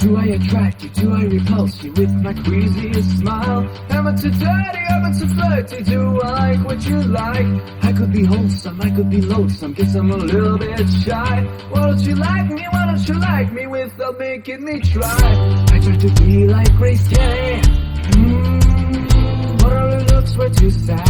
Do I attract you? Do I repulse you with my queasiest smile? Am I too dirty? Am I too flirty? Do I like what you like? I could be wholesome, I could be loathsome, guess I'm a little bit shy. Why don't you like me? Why don't you like me without making me try? I try to be like Grace Kelly, but her looks were too sad.